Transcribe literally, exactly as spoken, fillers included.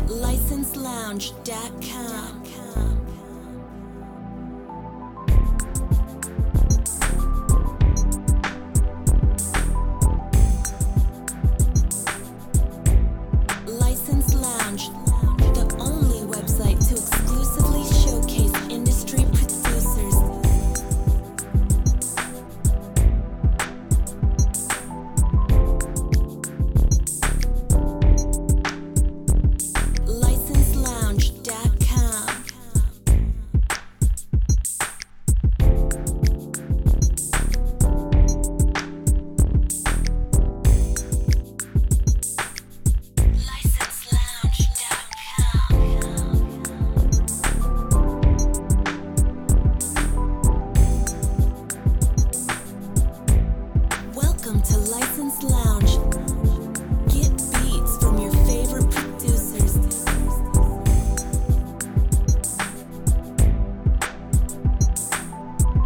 license lounge dot com. License Lounge, the only website to exclusively showcase industry producers. license lounge dot com. license lounge dot com. Welcome to License Lounge.